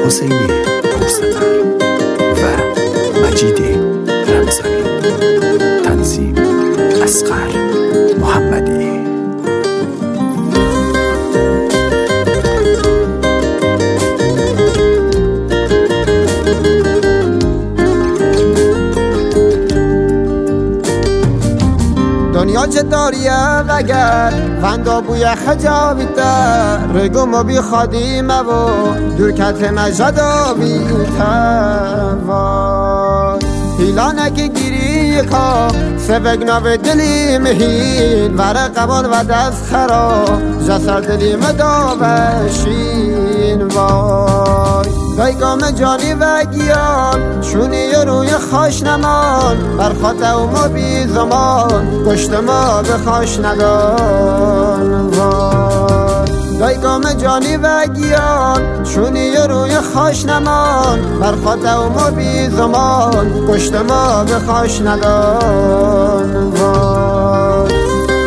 حسینی پرسفر و مجید رمضانی. تنظیم اصغر محمدی. دنیا چطوریه وگر فندا بوی خجابی در رگم و بی خادیمه و درکت مجدابی توا هیلانه که گیری که سبگنا و دلی مهین ورقبان و دست خرا جسر دلی مداوشین وای دایگام جانی و گیان چونی روی خوش نمان برخاطه و ما بی زمان پشت ما به خوش ندان وای دایگام جانی و گیان چونی روی خوش نمان برخاطه و ما بی زمان پشت ما به خوش ندان وای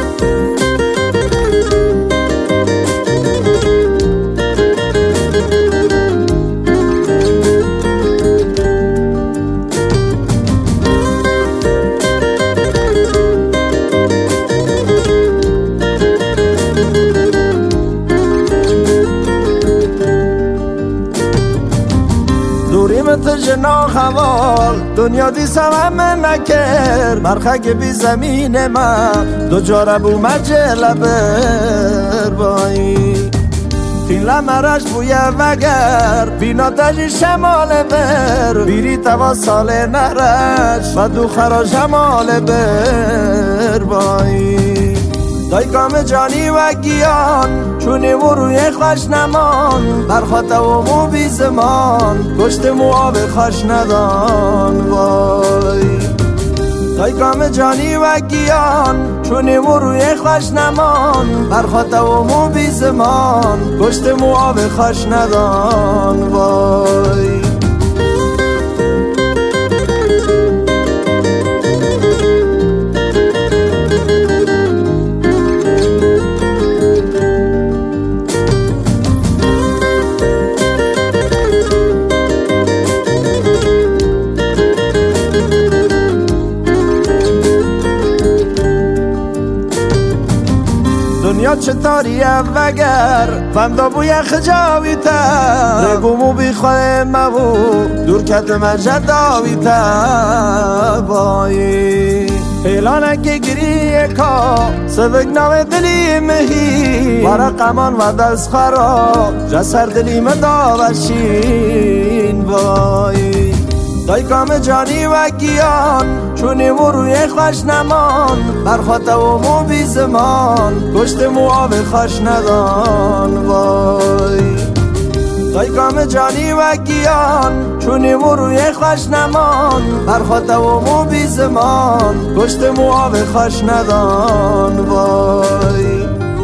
جنا خوال دنیا دی سوام نکر مرخک بی زمین من دو جاره بو مجله بر بایی تیلا مرش بویه وگر بینا دجی شمال بر بیری توا سال نرش و دو خرا جمال بر بایی دایگام جانی و گیان چونی و روی خوش نمان برخاطه و مو بی زمان پشت مو آب خوش ندان وای دایگام جانی و گیان چونی و روی خوش نمان برخاطه و مو بی زمان پشت مو آب خوش ندان وای دنیا چطوریه وگر فندا بوی خجاوی تر رگومو بی خواه مبو دور کت مجداوی تر بایی اعلانه که گریه کا سبک نو دلی مهی ورقمان و دست خرا جسر دلی مداوشین بایی دایگام جانی و گیان چونی و روی خوش نمان برخاطه و مو بی زمان پشت مو آب خوش ندان وای دایگام جانی و گیان چونی و روی خوش نمان برخاطه و مو بی زمان پشت مو آب خوش ندان وای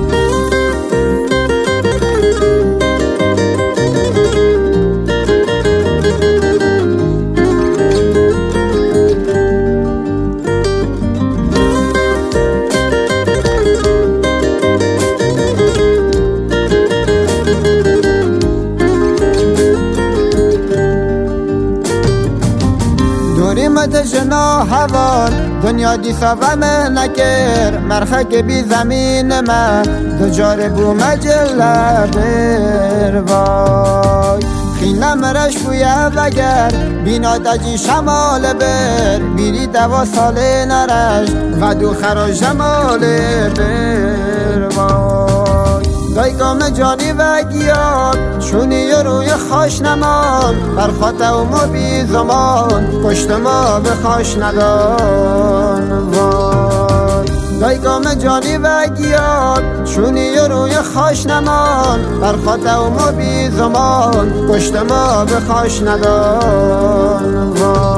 مت جنا هوان دنیا دی سوام نکر مرخک بی زمین من دو جاره بو مجله بر وای خینم رش بویه وگر بینا دجی شمال بر بیری دوا سال نرش و دو خرا جمال بر وای دایگام جانی و گیان چونی روی خوش نمان برخاطه و ما بی زمان پشت ما به خوش ندان وای دایگام جانی و گیان چونی روی خوش نمان برخاطه و ما بی زمان پشت ما به خوش ندان وای